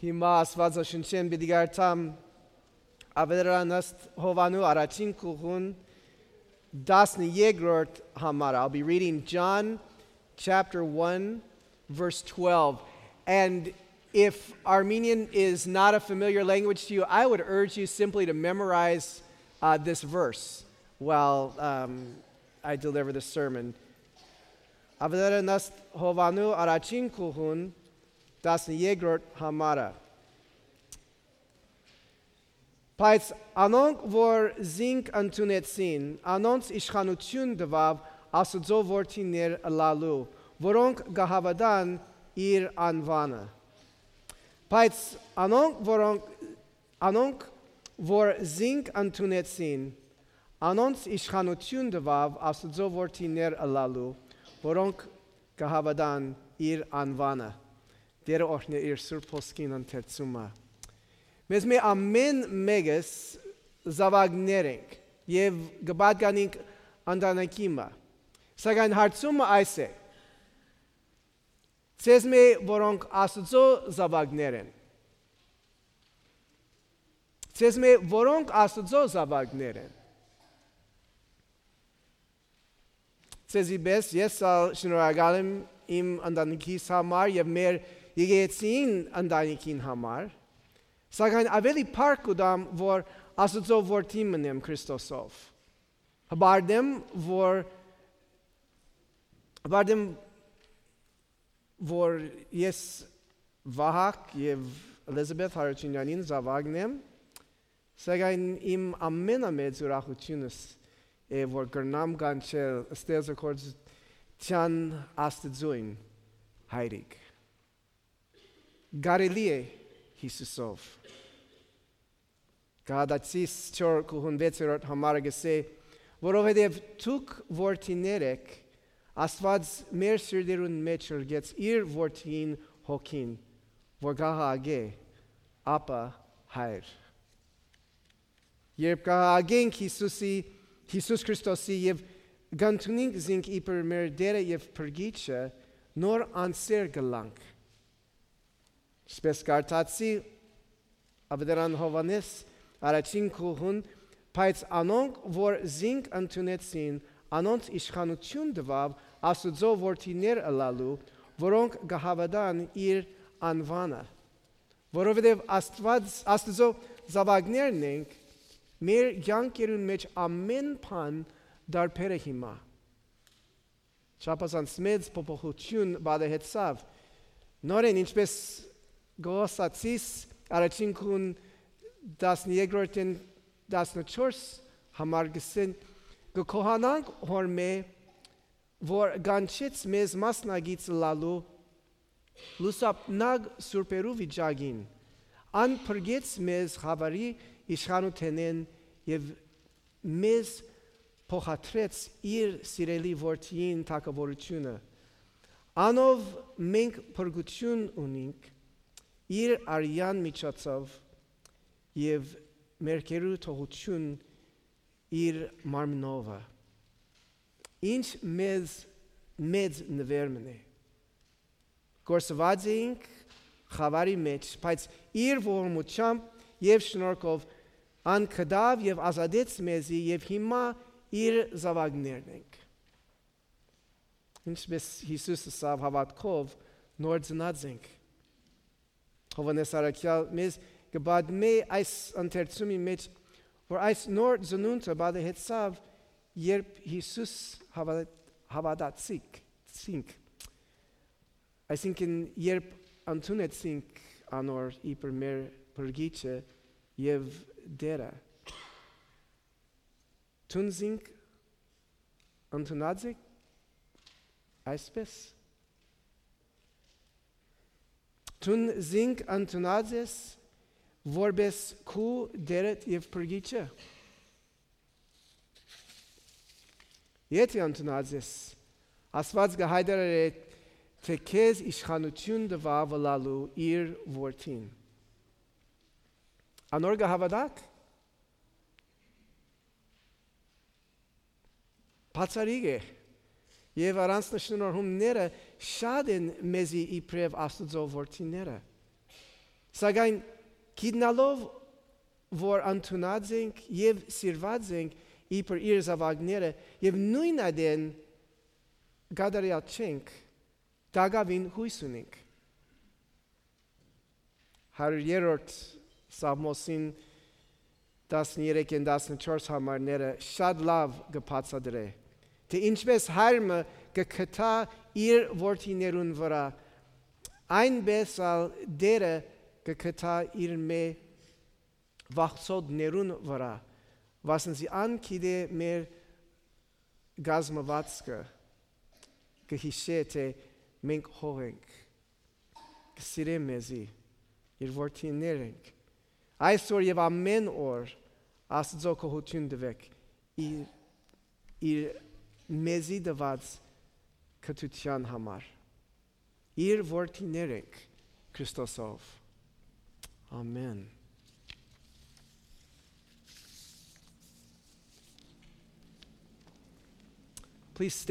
Հիմա Աստվածաշնչեն պիտի գարտամ ավետարանաստ Հովանու առաջին կողուն 13-րդ համարը. I'll be reading John chapter 1 verse 12. And if Armenian is not a familiar language to you, I would urge you simply to memorize this verse while I deliver the sermon. Ավետարանաստ Հովանու առաջին կողուն 13-րդ համարը. Բայց անոնք, որ զինք ընդունեցին, անոնց իշխանություն տվավ Աստծո որդիներ ըլլալու, որոնք կհավատան իր անվանը. Բայց անոնք, որ զինք ընդունեցին, անոնց իշխանություն տվավ Աստծո որդիներ ըլլալու, որոնք կհավատան իր անվանը. Դերը օրհնի իր սուրբ խոսքին ընթերցումը. Մեզ մի ամեն մեկս զավակներ ենք և կպատկանենք ընտանիքիմը. Սակայն հարցումը այս է. ցեզ մի որոնք Աստծո զավակներ են. ցեզ մի որոնք Աստծո զավակներ են. Ցեզի պես ես շնորհակալ եմ իմ ընտանիքիս համար և մեր եկեղեցին ընտանիքին համար, սակայն ավելի փառք կուտամ, որ Աստծո որդի մնեմ Քրիստոսով. Հպարտեմ, որ ես Վահակ և Էլիզաբեթ Հարությունյանին զավակն եմ, սակայն իմ ամենամեծ ուրախությունս է, որ կրնամ կանչել ստեղծագործության Աստծուն հայրիկ. Կարելի է Հիսուսով. Գաղատացիս 4:6 համարը գսե, որովհետև դուք որդիներ եք, Աստված մեր սրտերուն մեջ ըրգեց իր որդին հոգին, որ գահագե ապա հայր. Երբ գահագենք Հիսուս Քրիստոսի և գանթունենք զինք իբր մեր դերը և փրկիչը, նոր անսեր գլանք. Սպես կարդացի ավետարան Հովանես առաջին կողուն, բայց անոնք, որ զինք ընդունեցին, անոնց իշխանություն տվավ Աստծո որդիներ ըլլալու, որոնք կհավատան իր անվանը. Որովհետև Աստծո զավակներն ենք, մեր կյանքերուն մեջ ամեն բան դարբեր է հիմա. Չափազանց մեծ փոփոխություն պատահեցավ. նորեն ինչպես գոսացիս առաջին կողուն 13-րդին 14 համար գսեն, կքոհանանք հորմե, որ գանչեց մեզ մասնագից լալու լուսապնակ սուրպերու վիճակին, ան փրկեց մեզ խավարի իշխանութենեն և մեզ փոխադրեց իր սիրելի որդիին թագավորությունը. անով մենք փրկություն ունենք իր արյան միջոցով և մերկերու թողություն իր մարմնովը. Ինչ մեծ նվերմն է. Գործված էինք խավարի մեջ, բայց իր ողորմությամբ և շնորհքով անկդավ և ազատեց մեզի և հիմա իր զավակներն ենք. Ինչպես Հիսուս ասավ հավատքով նոր ծնած ենք. Հովանես առաքյալ մեզ կպատմի այս ընթերցումի մեջ, որ այս նոր ծնունդը պատահեցավ, երբ Հիսուս հավատացինք. Այսինքն, երբ ընդունեցինք անոր իբր մեր փրկիչը և դերը. Թունզինք ընդունած եք այսպես. Թունզինք ընդունած ես որպես քու դերդ և փրկիչը. Եթե ընդունած ես, Աստված կհայտարարի, թե քեզ իշխանություն տվավ ըլլալու իր որդին. անոր կհավատաք? Բացառիկ է Եվ առանց նշնորհումները շատ են մեզի իբրև Աստծո որդիները։ Սակայն գիտնալով, որ ընդունած ենք և սիրված ենք իբր իր զավակները և նույն այդեն կատարյալ չենք, դակավին հույս ունենք։ 100-րդ Սաղմոսին 13-14 համարները շատ լավ կբացատրե, թե ինչպես հայրը կգթա իր որդիներուն վրա, այնպես ալ Տերը կգթա իր վախցողներուն վրա, վասնզի անգիտե մեր գազմվածքը կհիշե, թե մենք հող ենք, կսիրե մեզի, իր որդիներ ենք։ Այսօր և ամեն օր Աստծո գոհություն տվեք իր մեզի տված կրթության համար։ Իր որդիներ ենք Քրիստոսով։ Amen. Please stay.